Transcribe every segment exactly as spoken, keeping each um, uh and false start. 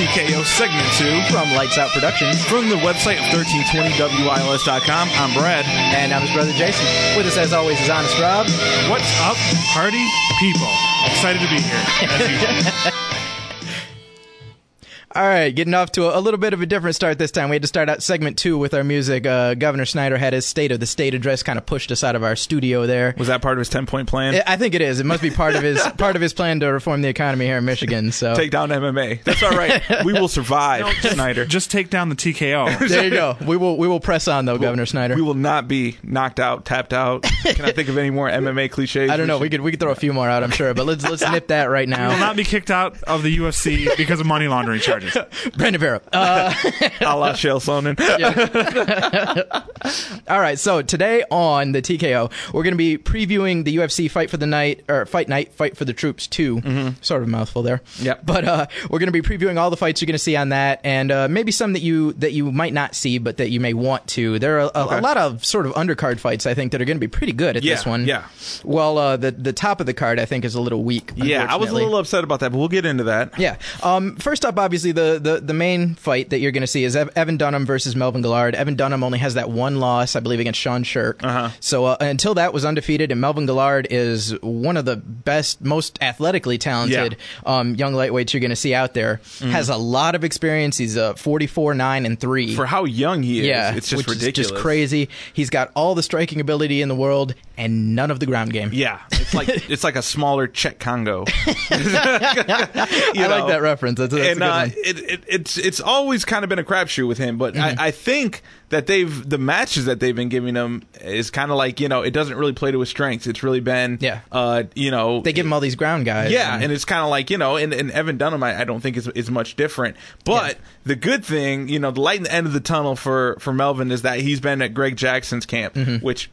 T K O segment two from Lights Out Productions. From the website of thirteen twenty W I L S dot com, I'm Brad. And I'm his brother Jason. With us as always is Honest Rob. What's up, party people? Excited to be here, as usual. All right, getting off to a, a little bit of a different start this time. We had to start out segment two with our music. Uh, Governor Snyder had his State of the State address, kind of pushed us out of our studio there. Was that part of his ten-point plan? I think it is. It must be part of his part of his plan to reform the economy here in Michigan. So take down M M A. That's all right. We will survive, no, just, Snyder. Just take down the T K O. There you go. We will we will press on though, we'll, Governor Snyder. We will not be knocked out, tapped out. Can I think of any more M M A cliches? I don't know. We, we could we could throw a few more out, I'm sure, but let's let's nip that right now. We will not be kicked out of the U F C because of money laundering charges. Brandon Vera. Uh, a la Chael Sonnen. All right, so today on the T K O, we're going to be previewing the U F C Fight for the Night, or Fight Night, Fight for the Troops two. Mm-hmm. Sort of a mouthful there. Yep. But uh, we're going to be previewing all the fights you're going to see on that, and uh, maybe some that you that you might not see, but that you may want to. There are a, okay. a lot of sort of undercard fights, I think, that are going to be pretty good at yeah, this one. Yeah. Well, uh, the the top of the card, I think, is a little weak. Yeah, I was a little upset about that, but we'll get into that. Yeah. Um, first up, obviously, the, the, the main fight that you're going to see is Evan Dunham versus Melvin Guillard. Evan Dunham only has that one loss, I believe, against Sean Shirk. Uh-huh. So uh, until that was undefeated, and Melvin Guillard is one of the best, most athletically talented yeah. um, young lightweights you're going to see out there. Mm. Has a lot of experience. He's uh, forty-four, nine, and three. For how young he is, yeah, it's just which ridiculous. Is just crazy. He's got all the striking ability in the world and none of the ground game. Yeah, it's like it's like a smaller Czech Congo. I know? like that reference. That's, that's and, a good uh, one. It, it, it's it's always kind of been a crapshoot with him, but Mm-hmm. I, I think that they've the matches that they've been giving him is kind of like, you know, it doesn't really play to his strengths. It's really been, yeah. uh, you know, they give him all these ground guys. Yeah, and, and it's kind of like, you know, and, and Evan Dunham, I, I don't think is is much different. But yeah. the good thing, you know, the light in the end of the tunnel for for Melvin is that he's been at Greg Jackson's camp, mm-hmm. which.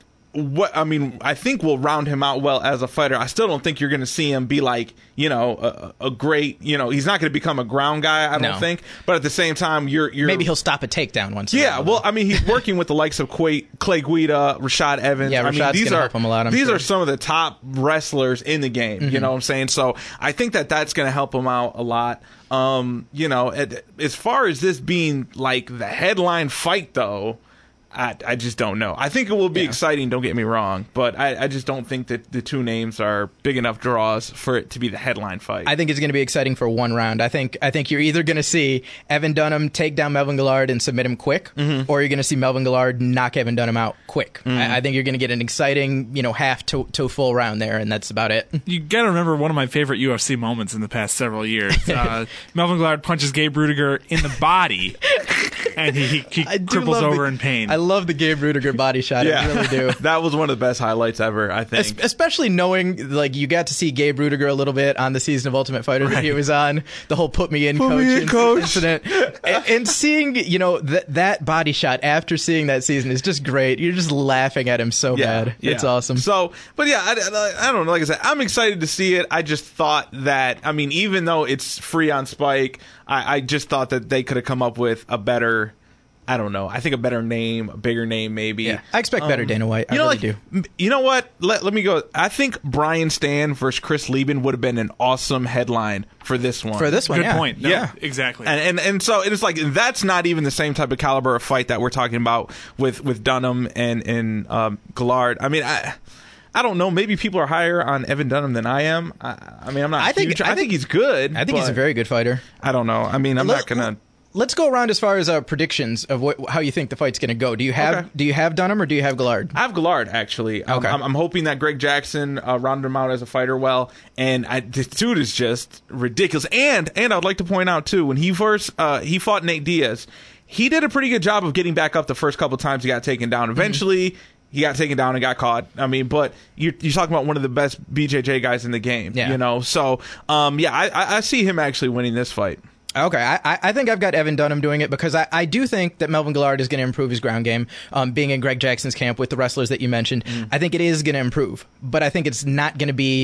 What I mean, I think will round him out well as a fighter. I still don't think you're going to see him be like, you know, a, a great, you know, he's not going to become a ground guy. I don't no. think. But at the same time, you're, you're maybe he'll stop a takedown once. Yeah, well, I mean, he's working with the likes of Clay, Clay Guida, Rashad Evans. Yeah, Rashad's I mean, these gonna are help him a lot, I'm these sure. are some of the top wrestlers in the game. Mm-hmm. You know what I'm saying? So I think that that's going to help him out a lot. Um, you know, at, as far as this being like the headline fight, though. I, I just don't know. I think it will be yeah. exciting, don't get me wrong, but I, I just don't think that the two names are big enough draws for it to be the headline fight. I think it's going to be exciting for one round. I think I think you're either going to see Evan Dunham take down Melvin Guillard and submit him quick, mm-hmm. or you're going to see Melvin Guillard knock Evan Dunham out quick. Mm-hmm. I, I think you're going to get an exciting, you know, half to, to full round there, and that's about it. You got to remember one of my favorite U F C moments in the past several years. Uh, Melvin Guillard punches Gabe Rudiger in the body, and he, he, he cripples over the, in pain. I love the Gabe Rudiger body shot. Yeah. I really do. That was one of the best highlights ever, I think. Es- especially knowing, like, you got to see Gabe Rudiger a little bit on the season of Ultimate Fighter right. that he was on, the whole put me in put coach, me in, coach. incident. and, and seeing, you know, th- that body shot after seeing that season is just great. You're just laughing at him so yeah, bad. Yeah. It's awesome. So, but yeah, I, I, I don't know. Like I said, I'm excited to see it. I just thought that, I mean, even though it's free on Spike, I, I just thought that they could have come up with a better... I don't know. I think a better name, a bigger name, maybe. Yeah, I expect better um, Dana White. I you know, really like, do. You know what? Let, let me go. I think Brian Stan versus Chris Lieben would have been an awesome headline for this one. For this one, Good yeah. point. No, yeah, exactly. And, and and so it's like that's not even the same type of caliber of fight that we're talking about with with Dunham and and um, Guillard. I mean, I. I don't know. Maybe people are higher on Evan Dunham than I am. I, I mean, I'm not. I think. Huge. I, I think, think he's good. I think he's a very good fighter. I don't know. I mean, I'm Let, not gonna. Let's go around as far as uh, predictions of what, how you think the fight's going to go. Do you have okay. Do you have Dunham or do you have Guillard? I have Guillard, actually. Okay. I'm, I'm hoping that Greg Jackson uh, rounded him out as a fighter well, and I, this dude is just ridiculous. And and I'd like to point out too, when he first uh, he fought Nate Diaz, he did a pretty good job of getting back up the first couple times he got taken down. Eventually. Mm-hmm. He got taken down and got caught. I mean, but you're, you're talking about one of the best B J J guys in the game, yeah. you know? So, um, yeah, I, I see him actually winning this fight. Okay, I, I think I've got Evan Dunham doing it because I, I do think that Melvin Guillard is going to improve his ground game. Um, being in Greg Jackson's camp with the wrestlers that you mentioned, mm. I think it is going to improve. But I think it's not going to be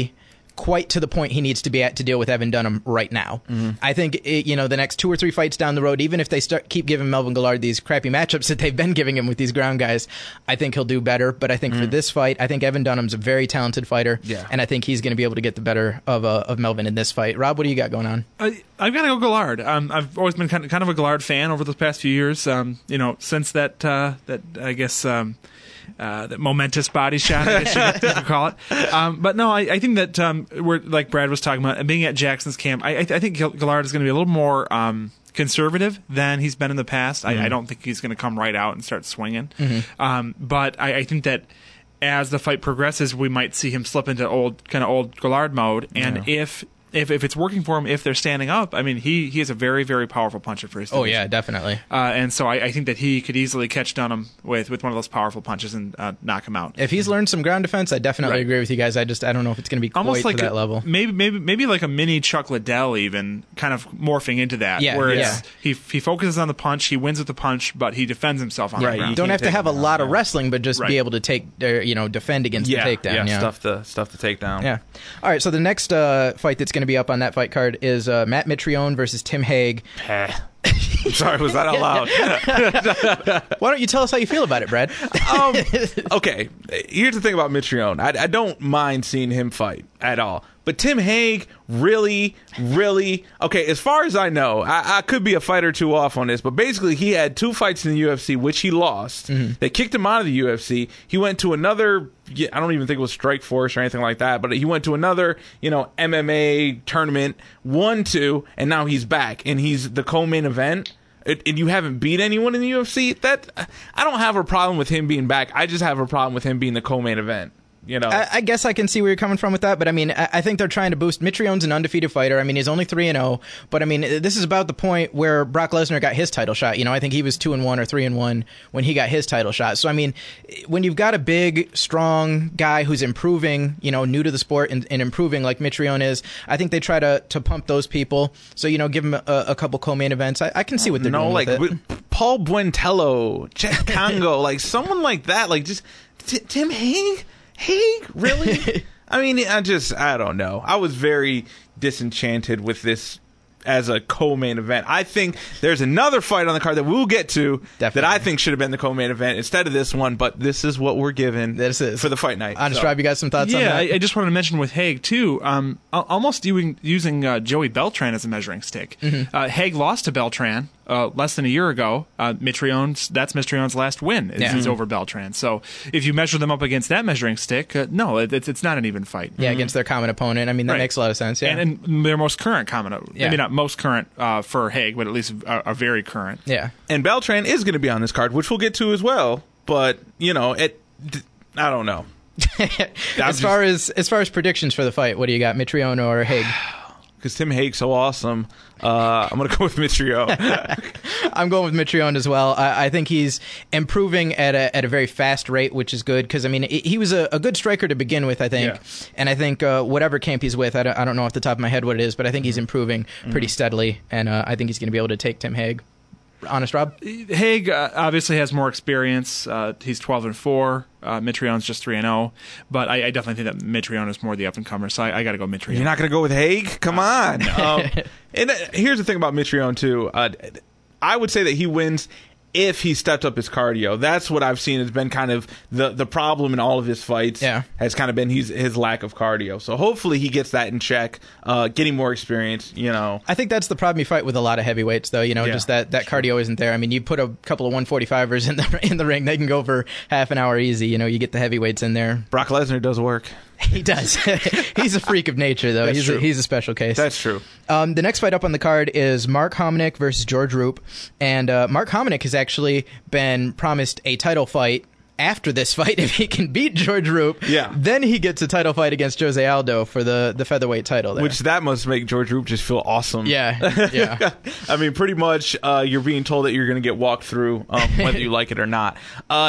quite to the point he needs to be at to deal with Evan Dunham right now. Mm-hmm. I think it, you know the next two or three fights down the road, even if they start keep giving Melvin Guillard these crappy matchups that they've been giving him with these ground guys, I think he'll do better. But I think mm-hmm. for this fight, I think Evan Dunham's a very talented fighter, yeah. and I think he's going to be able to get the better of uh, of Melvin in this fight. Rob, what do you got going on? I, I've got to go Guillard. Um, I've always been kind of, kind of a Guillard fan over the past few years. Um, you know, since that uh, that I guess. Um, Uh, that momentous body shot, I guess you could call it. Um, but no, I, I think that um, we're like Brad was talking about, being at Jackson's camp. I, I, th- I think Guillard is going to be a little more um, conservative than he's been in the past. Mm-hmm. I, I don't think he's going to come right out and start swinging. Mm-hmm. Um, but I, I think that as the fight progresses, we might see him slip into old kind of old Guillard mode, and yeah. if. If if it's working for him, if they're standing up, I mean, he, he has a very, very powerful puncher for his division. Oh, yeah, definitely. Uh, and so I, I think that he could easily catch Dunham with, with one of those powerful punches and uh, knock him out. If he's learned some ground defense, I definitely right. agree with you guys. I just I don't know if it's going to be quite almost like to that a, level. Maybe maybe maybe like a mini Chuck Liddell, even kind of morphing into that. Yeah, where yeah. It's, he he focuses on the punch, he wins with the punch, but he defends himself on right, the ground. You don't have to have a lot of wrestling, but just right. be able to take, uh, you know, defend against yeah, the takedown. Yeah, yeah, stuff to stuff to take down. Yeah. All right. So the next uh, fight that's going to be up on that fight card is uh, Matt Mitrione versus Tim Hague. I'm sorry, was that out loud? Why don't you tell us how you feel about it, Brad? um, okay, here's the thing about Mitrione. I, I don't mind seeing him fight at all. But Tim Hague, really, really... Okay, as far as I know, I, I could be a fight or two off on this, but basically he had two fights in the U F C, which he lost. Mm-hmm. They kicked him out of the U F C. He went to another... I don't even think it was Strikeforce or anything like that, but he went to another, you know, M M A tournament, won two, and now he's back, and he's the co-main event. It, and you haven't beat anyone in the U F C. That I don't have a problem with him being back. I just have a problem with him being the co-main event. You know, I, I guess I can see where you're coming from with that, but I mean, I, I think they're trying to boost. Mitrione's an undefeated fighter. I mean, he's only three and zero, but I mean, this is about the point where Brock Lesnar got his title shot. You know, I think he was two and one or three and one when he got his title shot. So I mean, when you've got a big, strong guy who's improving, you know, new to the sport and, and improving like Mitrione is, I think they try to to pump those people. So you know, give him a, a couple co-main events. I, I can see what they're no, doing like with it. Paul Buentello, Jack Congo, like someone like that, like just T- Tim Hague. Hey, really? I mean, I just, I don't know. I was very disenchanted with this as a co-main event. I think there's another fight on the card that we'll get to Definitely. that I think should have been the co-main event instead of this one, but this is what we're given this is. for the fight night. Honest so. Rob, you got some thoughts yeah, on that? I, I just wanted to mention with Hague, too, um, almost using, using uh, Joey Beltran as a measuring stick. Mm-hmm. Uh, Hague lost to Beltran uh, less than a year ago. Uh, Mitrione's, that's Mitrione's last win is, yeah. is over Beltran. So if you measure them up against that measuring stick, uh, no, it, it's it's not an even fight. Yeah, mm-hmm. against their common opponent. I mean, that right. makes a lot of sense. Yeah, and, and their most current common, yeah. maybe not most current uh, for Hague, but at least a, a very current. Yeah, and Beltran is going to be on this card, which we'll get to as well. But you know, it, I don't know. as far as as far as predictions for the fight, what do you got, Mitrione or Hague? Because Tim Hague's so awesome, uh, I'm going to go with Mitrione. I'm going with Mitrione as well. I, I think he's improving at a at a very fast rate, which is good because I mean he was a, a good striker to begin with, I think, yeah. and I think uh, whatever camp he's with, I don't, I don't know off the top of my head what it is, but I think he's improving mm-hmm. pretty steadily, and uh, I think he's going to be able to take Tim Hague. Honest Rob? Hague uh, obviously has more experience. Uh, he's twelve and four. Uh, Mitrione's just three and zero. But I, I definitely think that Mitrione is more the up and comer. So I, I got to go Mitrione. You're not going to go with Hague? Come on. um, and uh, here's the thing about Mitrione too. Uh, I would say that he wins if he stepped up his cardio. That's what I've seen has been kind of the the problem in all of his fights. Yeah. Has kind of been his, his lack of cardio. So hopefully he gets that in check, uh, getting more experience, you know. I think that's the problem you fight with a lot of heavyweights, though. You know, yeah, just that, that cardio isn't there. I mean, you put a couple of one forty-fivers in the in the ring, they can go for half an hour easy. You know, you get the heavyweights in there. Brock Lesnar does work. He does. He's a freak of nature, though. That's he's true. a, he's a special case. That's true. Um, the next fight up on the card is Mark Hominick versus George Roop. And uh, Mark Hominick has actually been promised a title fight after this fight. If he can beat George Roop, yeah. then he gets a title fight against Jose Aldo for the, the featherweight title there. Which that must make George Roop just feel awesome. Yeah, yeah. I mean, pretty much uh, you're being told that you're going to get walked through, um, whether you like it or not. Uh,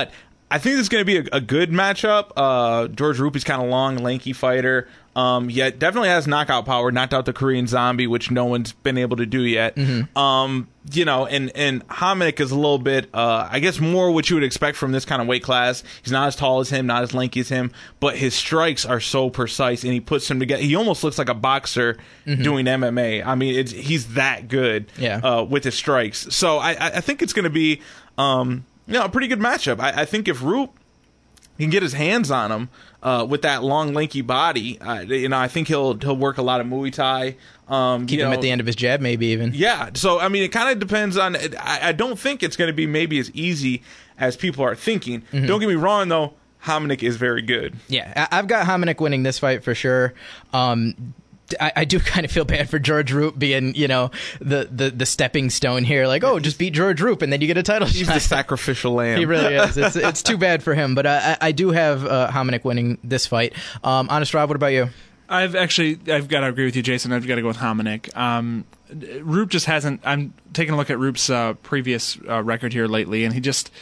I think this is going to be a, a good matchup. Uh, George Rupe's kind of long, lanky fighter. Um, yet definitely has knockout power. Knocked out the Korean Zombie, which no one's been able to do yet. Mm-hmm. Um, you know, and and Hominick is a little bit, uh, I guess, more what you would expect from this kind of weight class. He's not as tall as him, not as lanky as him, but his strikes are so precise, and he puts them together. He almost looks like a boxer mm-hmm. doing M M A. I mean, it's, he's that good yeah. uh, with his strikes. So I, I think it's going to be, um, you know, a pretty good matchup. I, I think if Roop can get his hands on him uh, with that long, lanky body, uh, you know, I think he'll he'll work a lot of Muay Thai. Um, Keep you him know, at the end of his jab, maybe even. Yeah. So I mean, it kind of depends on. I, I don't think it's going to be maybe as easy as people are thinking. Mm-hmm. Don't get me wrong, though. Hominick is very good. Yeah, I, I've got Hominick winning this fight for sure. Um, I, I do kind of feel bad for George Roop being, you know, the, the, the stepping stone here. Like, oh, just beat George Roop and then you get a title He's shot. the sacrificial lamb. He really is. It's, it's too bad for him. But I, I do have uh, Hominick winning this fight. Um, Honest Rob, what about you? I've actually, I've got to agree with you, Jason. I've got to go with Hominick. Um, Roop just hasn't, I'm taking a look at Roop's uh, previous uh, record here lately, and he just,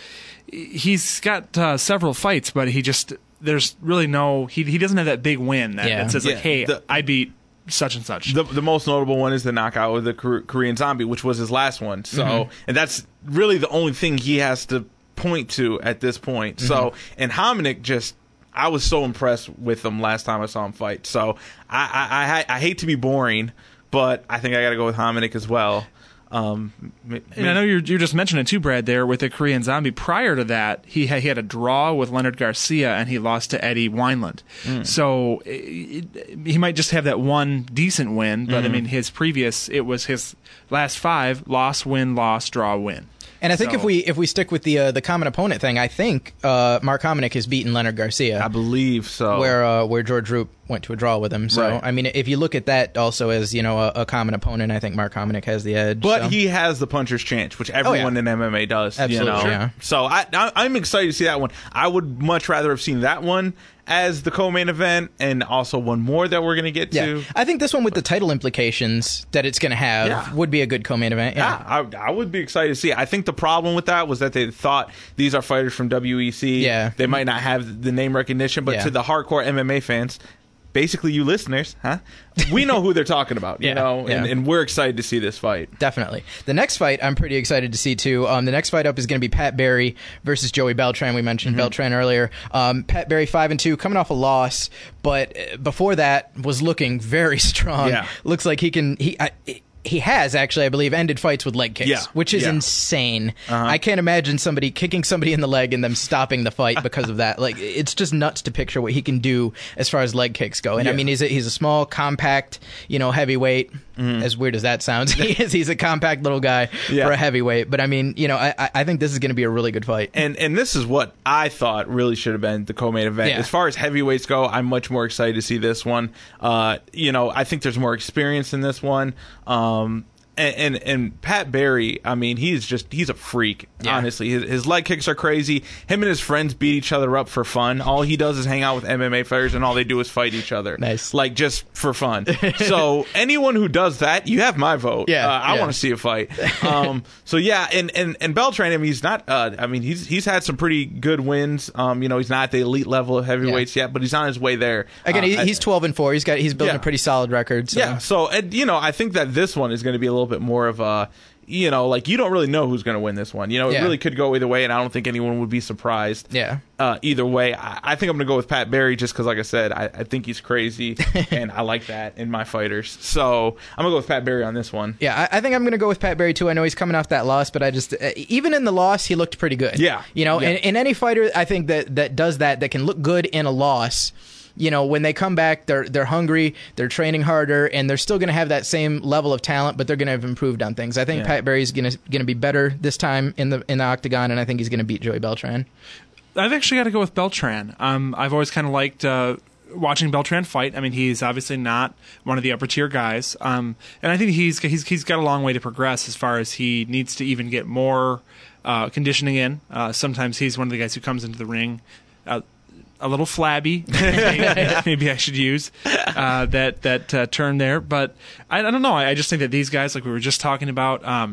he's got uh, several fights, but he just, there's really no, he he doesn't have that big win that, Yeah. that says, Yeah, like, hey, the- I beat such and such. The, the most notable one is the knockout with the Kor- Korean Zombie, which was his last one. So, Mm-hmm. and that's really the only thing he has to point to at this point. Mm-hmm. So, and Hominick just, I was so impressed with him last time I saw him fight. So, I I, I, I hate to be boring, but I think I got to go with Hominick as well. Um, m- And I know you're, you're just mentioning too, Brad, there with the Korean Zombie. Prior to that, he had, he had a draw with Leonard Garcia, and he lost to Eddie Wineland. Mm. So it, it, he might just have that one decent win, but mm-hmm. I mean, his previous, it was his last five: loss, win, loss, draw, win. And I think So- if we if we stick with the uh, the common opponent thing, I think uh, Mark Hominick has beaten Leonard Garcia. I believe so. Where uh, where George Roop went to a draw with him. So Right. I mean, if you look at that also as, you know, a, a common opponent, I think Mark Hominick has the edge. But so. he has the puncher's chance, which everyone yeah. in M M A does. Absolutely, you know? yeah. So I, I, I'm excited to see that one. I would much rather have seen that one as the co-main event, and also one more that we're going to get yeah, to. I think this one with the title implications that it's going to have Yeah. would be a good co-main event. Yeah, Yeah, I, I would be excited to see it. I think the problem with that was that they thought these are fighters from W E C. Yeah. They might not have the name recognition, but Yeah. to the hardcore M M A fans, basically you listeners, huh? We know who they're talking about, you Yeah, know, and, yeah. and we're excited to see this fight. Definitely. The next fight, I'm pretty excited to see too. Um, the next fight up is going to be Pat Barry versus Joey Beltran. We mentioned Mm-hmm. Beltran earlier. Um, Pat Barry five and two, coming off a loss, but uh, before that was looking very strong. Yeah. Looks like he can. He. I, He has actually, I believe, ended fights with leg kicks, Yeah, which is yeah. insane. Uh-huh. I can't imagine somebody kicking somebody in the leg and them stopping the fight because of that. Like, it's just nuts to picture what he can do as far as leg kicks go. And I Yeah. mean, he's a, he's a small, compact, you know, heavyweight. Mm-hmm. As weird as that sounds, he is. He's a compact little guy Yeah. for a heavyweight. But I mean, you know, I, I think this is going to be a really good fight. And and this is what I thought really should have been the co-main event. Yeah. As far as heavyweights go, I'm much more excited to see this one. Uh, you know, I think there's more experience in this one. Um, and, and and Pat Barry, I mean, he's just he's a freak. Yeah. Honestly, his, his leg kicks are crazy. Him and his friends beat each other up for fun. All he does is hang out with M M A fighters, and all they do is fight each other. Nice. Like just for fun. So anyone who does that, you have my vote. Yeah, uh, I yeah. want to see a fight. Um, so yeah, and and and Beltran, I mean, he's not. Uh, I mean, he's he's had some pretty good wins. Um, you know, he's not at the elite level of heavyweights yet, but he's on his way there. Again, Uh, he, I- he's twelve and four. He's got he's building Yeah. a pretty solid record. So. yeah. So and, you know, I think that this one is going to be a little bit more of a. You know, like you don't really know who's going to win this one. You know, it Yeah. really could go either way, and I don't think anyone would be surprised. Yeah. Uh, either way, I, I think I'm going to go with Pat Barry just because, like I said, I, I think he's crazy, and I like that in my fighters. So I'm going to go with Pat Barry on this one. Yeah, I, I think I'm going to go with Pat Barry too. I know he's coming off that loss, but I just uh, even in the loss, he looked pretty good. Yeah. you know, Yeah. and, and any fighter I think that that does that that can look good in a loss. You know, when they come back, they're they're hungry, they're training harder, and they're still going to have that same level of talent, but they're going to have improved on things. I think Yeah. Pat Barry's going to going to be better this time in the in the octagon, and I think he's going to beat Joey Beltran. I've actually got to go with Beltran. Um, I've always kind of liked uh, watching Beltran fight. I mean, he's obviously not one of the upper tier guys, um, and I think he's he's he's got a long way to progress as far as he needs to even get more uh, conditioning in. Uh, sometimes he's one of the guys who comes into the ring Uh, a little flabby, maybe, maybe I should use uh, that that uh, term there. But I, I don't know. I, I just think that these guys, like we were just talking about, um,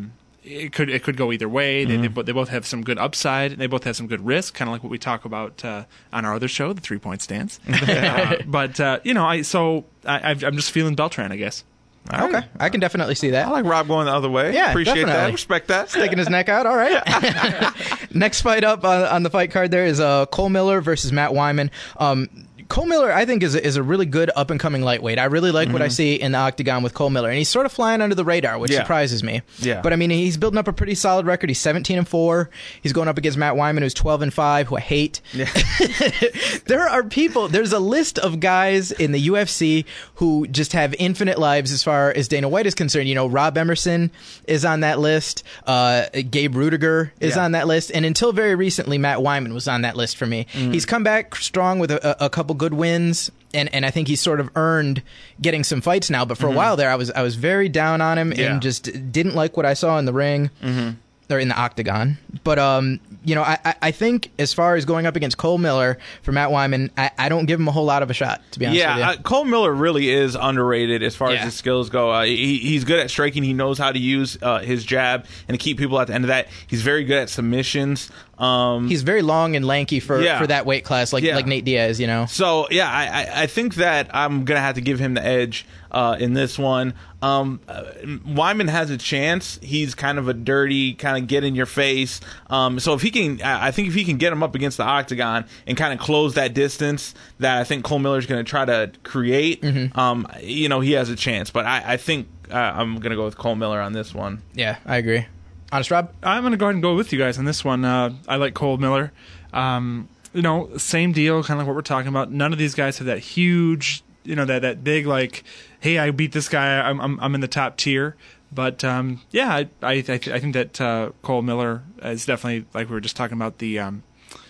it could it could go either way. Mm-hmm. They, they, bo- they both have some good upside, and they both have some good risk, kind of like what we talk about uh, on our other show, the three point stance. uh, but uh, you know, I so I, I've, I'm just feeling Beltran, I guess. All right. Okay, I can definitely see that. I like Rob going the other way. Yeah, Appreciate definitely. that. Respect that. Sticking his neck out. All right. Next fight up on, on the fight card there is uh, Cole Miller versus Matt Wyman. Um, Cole Miller, I think, is a, is a really good up-and-coming lightweight. I really like mm-hmm. what I see in the octagon with Cole Miller, and he's sort of flying under the radar, which yeah. surprises me. Yeah. But, I mean, he's building up a pretty solid record. He's seventeen and four. He's going up against Matt Wyman, who's twelve and five, who I hate. Yeah. There are people, there's a list of guys in the U F C who just have infinite lives as far as Dana White is concerned. You know, Rob Emerson is on that list. Uh, Gabe Rudiger is yeah. on that list. And until very recently, Matt Wyman was on that list for me. Mm. He's come back strong with a, a couple good wins, and, and I think he's sort of earned getting some fights now. But for mm-hmm. a while there, I was I was very down on him yeah. and just didn't like what I saw in the ring. Mm-hmm. Or in the octagon. But, um, you know, I, I think as far as going up against Cole Miller for Matt Wyman, I, I don't give him a whole lot of a shot, to be honest yeah, with you. Yeah, uh, Cole Miller really is underrated as far yeah. as his skills go. Uh, he, he's good at striking. He knows how to use uh, his jab and to keep people at the end of that. He's very good at submissions. Um, he's very long and lanky for, yeah. for that weight class, like yeah. like Nate Diaz, you know. So, yeah, I, I, I think that I'm going to have to give him the edge uh, in this one. Um, uh, Wyman has a chance. He's kind of a dirty, kind of get in your face. Um, so if he can, I think if he can get him up against the octagon and kind of close that distance that I think Cole Miller's going to try to create, mm-hmm. um, you know, he has a chance. But I, I think uh, I'm going to go with Cole Miller on this one. Yeah, I agree. Honest, Rob? I'm going to go ahead and go with you guys on this one. Uh, I like Cole Miller. Um, you know, same deal, kind of like what we're talking about. None of these guys have that huge, you know, that that big like, hey, I beat this guy. I'm I'm, I'm in the top tier. But um, yeah, I I, I, th- I think that uh, Cole Miller is definitely, like we were just talking about, the um,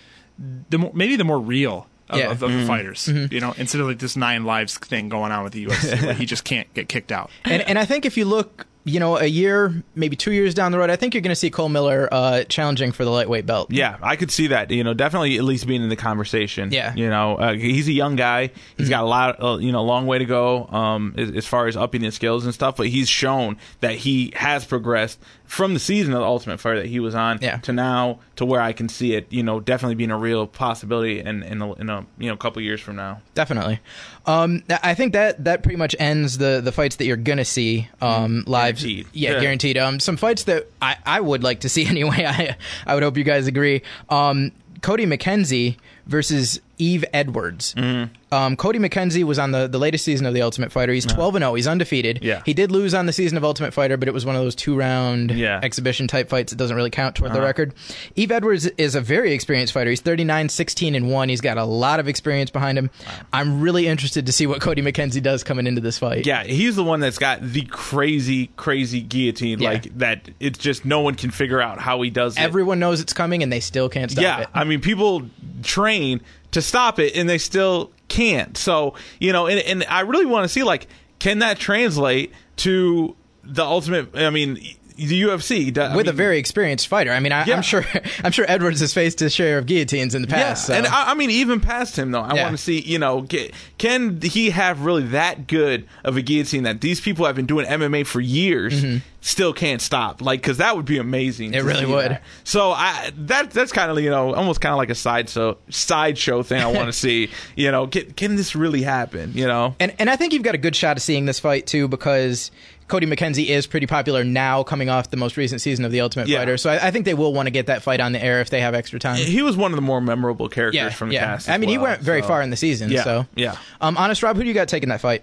the more, maybe the more real of, yeah. of, of mm-hmm. the fighters. Mm-hmm. You know, instead of like this nine lives thing going on with the U F C, where he just can't get kicked out. And and I think if you look, you know, a year, maybe two years down the road, I think you're going to see Cole Miller uh, challenging for the lightweight belt. Yeah, I could see that. You know, definitely at least being in the conversation. Yeah. You know, uh, he's a young guy. He's mm-hmm. got a lot, uh, you know, a long way to go um, as, as far as upping his skills and stuff. But he's shown that he has progressed from the season of the Ultimate Fighter that he was on yeah. to now to where I can see it, you know, definitely being a real possibility in, in, a, in a you know couple years from now. Definitely. Um, I think that, that pretty much ends the, the fights that you're going to see um, live. Guaranteed. Yeah, yeah. guaranteed. Um, some fights that I, I would like to see anyway. I I would hope you guys agree. Um, Cody McKenzie versus Eve Edwards. Mm-hmm. Um, Cody McKenzie was on the, the latest season of The Ultimate Fighter. He's twelve and oh. He's undefeated. Yeah. He did lose on the season of Ultimate Fighter, but it was one of those two-round yeah. exhibition-type fights. It doesn't really count toward uh-huh. the record. Eve Edwards is a very experienced fighter. He's thirty-nine, sixteen, and one. He's got a lot of experience behind him. Wow. I'm really interested to see what Cody McKenzie does coming into this fight. Yeah, he's the one that's got the crazy, crazy guillotine, yeah. like that it's just no one can figure out how he does it. Everyone knows it's coming, and they still can't stop yeah, it. Yeah, I mean, people train to stop it, and they still can't. So, you know, and, and I really want to see, like, can that translate to the ultimate, I mean, the U F C? I With mean, a very experienced fighter. I mean, I, yeah. I'm sure I'm sure Edwards has faced his share of guillotines in the past. Yeah, so. and I, I mean, even past him, though, I Yeah. want to see, you know, can, can he have really that good of a guillotine that these people have been doing M M A for years mm-hmm. still can't stop? Like, because that would be amazing. It really would. That. So I that that's kind of, you know, almost kind of like a side so sideshow thing I want to see. You know, can, can this really happen? You know, and and I think you've got a good shot of seeing this fight too, because Cody McKenzie is pretty popular now, coming off the most recent season of The Ultimate yeah. Fighter. So I, I think they will want to get that fight on the air if they have extra time. He was one of the more memorable characters yeah, from the yeah. cast. I mean, well, he went very so. far in the season. Yeah, so yeah. Um, Honest Rob, who do you got taking that fight?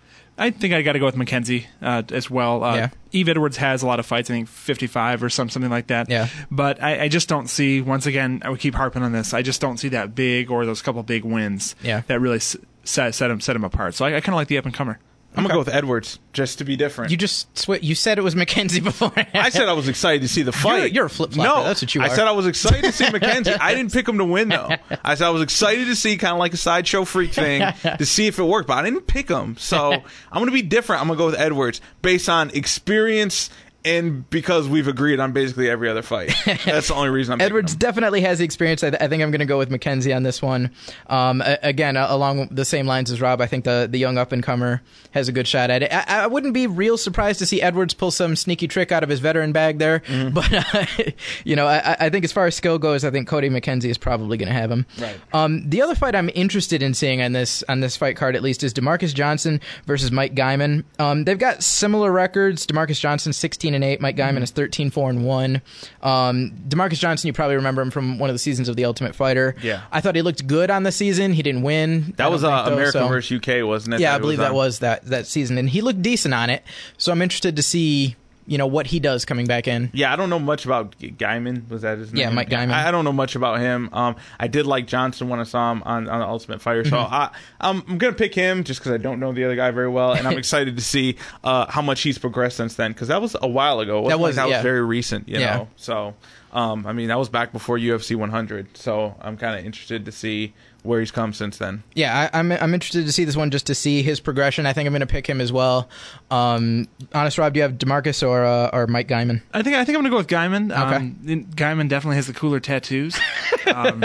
I think I got to go with McKenzie uh, as well. Uh, yeah. Eve Edwards has a lot of fights, I think fifty-five or some, something like that. Yeah. But I, I just don't see, once again, I would keep harping on this, I just don't see that big or those couple big wins yeah. that really s- set, set, him, set him apart. So I, I kind of like the up-and-comer. I'm going to go with Edwards, just to be different. You just sw- you said it was McKenzie before. I said I was excited to see the fight. You're, you're a flip-flopper. No, That's what you are. I said I was excited to see McKenzie. I didn't pick him to win, though. I said I was excited to see, kind of like a sideshow freak thing, to see if it worked. But I didn't pick him. So I'm going to be different. I'm going to go with Edwards based on experience and because we've agreed on basically every other fight. That's the only reason I'm picking Edwards him. definitely has the experience. I, th- I think I'm going to go with McKenzie on this one. Um, a- again, uh, along the same lines as Rob, I think the, the young up-and-comer has a good shot at it. I, I wouldn't be real surprised to see Edwards pull some sneaky trick out of his veteran bag there. Mm-hmm. But, uh, you know, I, I think as far as skill goes, I think Cody McKenzie is probably going to have him. Right. Um, the other fight I'm interested in seeing on this on this fight card, at least, is DeMarcus Johnson versus Mike Guyman. Um, they've got similar records. DeMarcus Johnson sixteen and eight. Mike Guyman mm-hmm. is thirteen four and one. Um, DeMarcus Johnson, you probably remember him from one of the seasons of The Ultimate Fighter. Yeah. I thought he looked good on the season. He didn't win. That was uh, though, America so. versus U K, wasn't it? Yeah, that I believe was that was that that season, and he looked decent on it. So I'm interested to see, you know, what he does coming back in. Yeah, I don't know much about Guyman. Was that his name? Yeah, Mike Guyman. I, I don't know much about him. Um, I did like Johnson when I saw him on, on the Ultimate Fighter, so Mm-hmm. I, I'm, I'm gonna pick him just because I don't know the other guy very well, and I'm excited to see uh, how much he's progressed since then, because that was a while ago. It wasn't That was- like that yeah. was very recent, you Yeah. know. So, um, I mean, that was back before U F C one hundred. So I'm kind of interested to see where he's come since then. Yeah, I, I'm I'm interested to see this one just to see his progression. I think I'm going to pick him as well. Um, honest, Rob, do you have DeMarcus or uh, or Mike Guyman? I think I think I'm gonna go with Guyman. Okay. Um, Guyman definitely has the cooler tattoos. Um,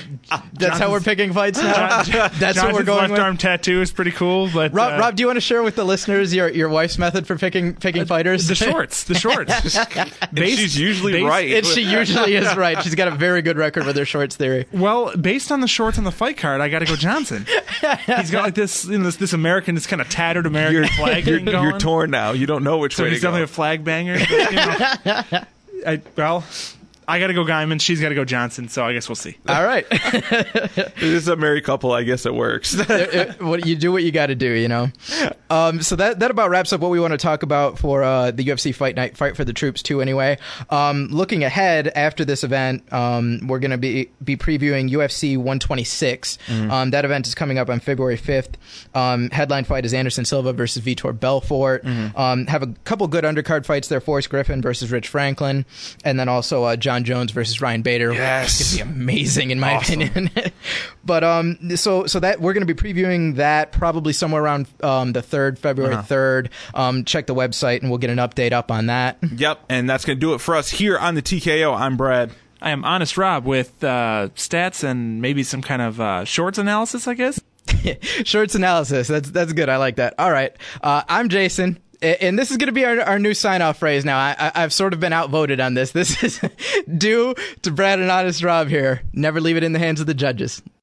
That's how we're picking fights now. That's what we're Johnson's going left with. arm tattoo is pretty cool. But Rob, uh, Rob, do you want to share with the listeners your, your wife's method for picking picking fighters? the shorts, the shorts. And Based- she's usually based- right. And she usually is right. She's got a very good record with her shorts theory. Well, based on the shorts on the fight card, I got to go Johnson. He's got like this, you know, this, this American, this kind of tattered American you're, flag you're, thing going. you're torn now. You don't know which So way he's to go. definitely a flag banger. But, you know, I, well, I got to go Guyman. She's got to go Johnson. So I guess we'll see. All right. This is a married couple. I guess it works. It- it- what you do what you got to do, you know. Um, so that that about wraps up what we want to talk about for uh, the U F C Fight Night, Fight for the Troops two. Anyway, um, looking ahead after this event, um, we're going to be be previewing U F C one twenty-six. Mm-hmm. Um, that event is coming up on February fifth. Um, headline fight is Anderson Silva versus Vitor Belfort. Mm-hmm. Um, have a couple good undercard fights there: Forrest Griffin versus Rich Franklin, and then also uh, John Jones versus Ryan Bader. Yes. It's going to be amazing in my Awesome. opinion. But um, so so that we're going to be previewing that probably somewhere around um, the third, February Uh-huh. third. Um, check the website and we'll get an update up on that. Yep, and that's going to do it for us here on the T K O. I'm Brad. I am Honest Rob with uh, stats and maybe some kind of uh, shorts analysis, I guess. Shorts analysis. That's that's good. I like that. All right. Uh, I'm Jason. A- And this is going to be our, our new sign-off phrase now. I, I, I've sort of been outvoted on this. This is due to Brad and Honest Rob here. Never leave it in the hands of the judges.